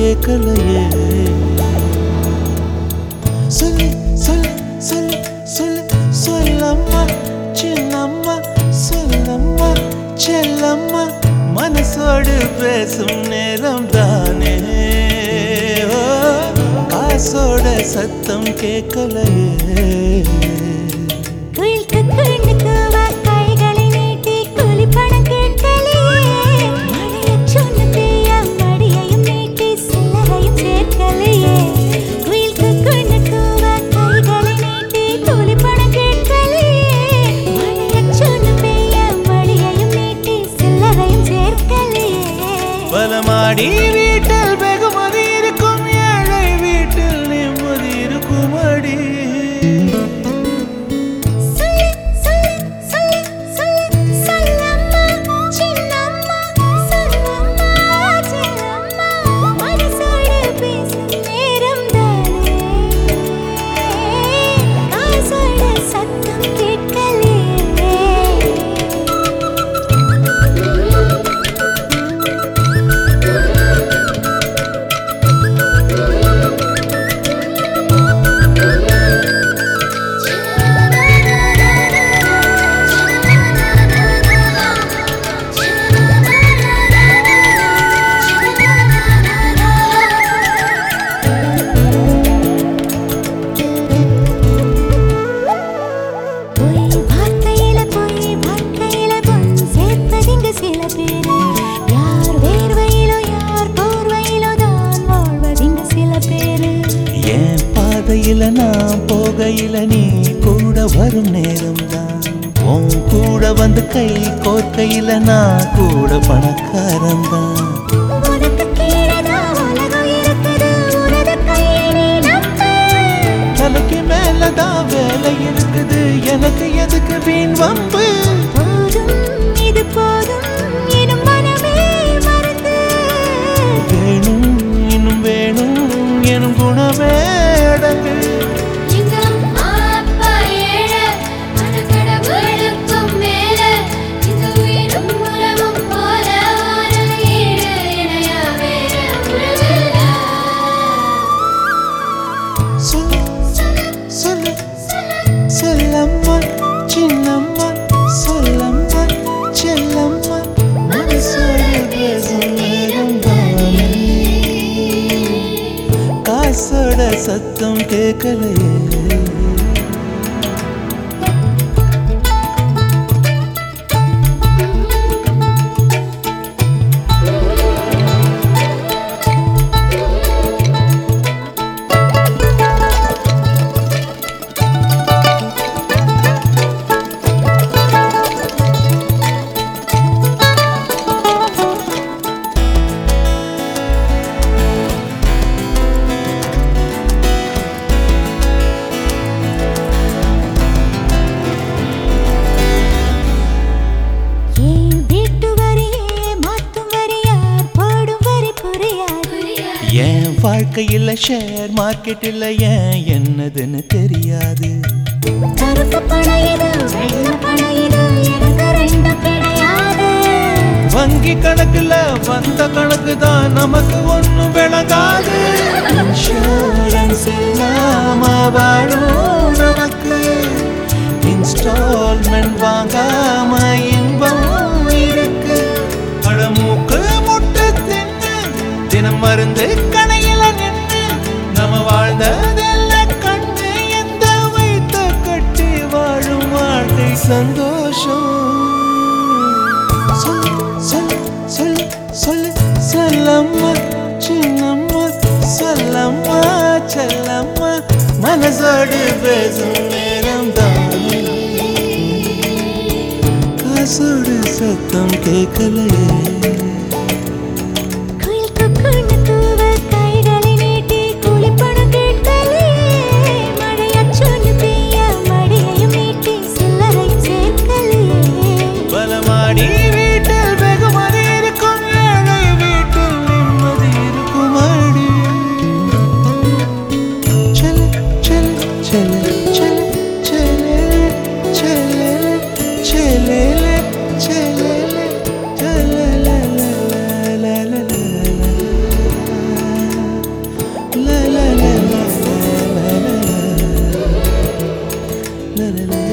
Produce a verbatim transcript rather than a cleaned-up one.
கேட்கலையே. சொல்லு சொல்லு சொல்லு சொல்லு சொல்லம்மா சின்னம்மா சொல்லம்மா செல்லம்மா மனசோடு பேசும் நேரம் தானே. ஓ, காசோட சத்தம் கேட்கலையே. பலமாடி வீட்டில் வெகுமதி இருக்கும், ஏழை வீட்டில் நிம்மதி இருக்கும் அடி. பாதையில நான் போகையில நீ கூட வரும் நேரம்தான். உன் கூட வந்து கை கோர்க்கையில நான் கூட பணக்காரன்தான். தலைக்கு மேலதான் வேலை இருக்குது, எனக்கு எதுக்கு வீண் வம்பு. இது போதும் வேணும் இன்னும் வேணும் எனும் குணமே அடங்கு. சொல்லம்மா சின்னம்மா சொல்லம்மா செல்லம்மா மனசோடு பேசும் நேரம் தானே. காசோட சத்தம் கேட்கலையே. என் வாழ்க்கையில் ஷேர் மார்க்கெட்டில் ஏன் என்னதுன்னு தெரியாது. வங்கி கணக்குல வந்த கணக்கு தான் நமக்கு ஒன்னும் விளங்காது. இன்சூரன்ஸ் இல்லாம வாழும் நமக்கு இன்ஸ்டால்மெண்ட் வாங்காம இன்பம் இருக்கு. பழமூக்கு முட்டு தின்னு தினம் மருந்து கணையில நின்று நம்ம வாழ்ந்ததெல்லாம் கண்டு எந்த வைத்த கட்டி வாழும் வாழ்க்கை சந்தோஷம். சொல்லு சொல்லு சொல்லு சொல்லு சொல்லம்மா சின்னம்மா சொல்லம்மா செல்லம்மா மனசோடு பேசும் நேரம் தானே. காசோடு சத்தம் கேட்கலையே. பலமாடி வீட்டில் வெகுமதி இருக்கும், ஏழை வீட்டில் நிம்மதி இருக்கும் அடி. செல்ல செல்ல செல்ல செல்ல செல்ல செல்ல செல்ல செல்ல செல்ல லலலே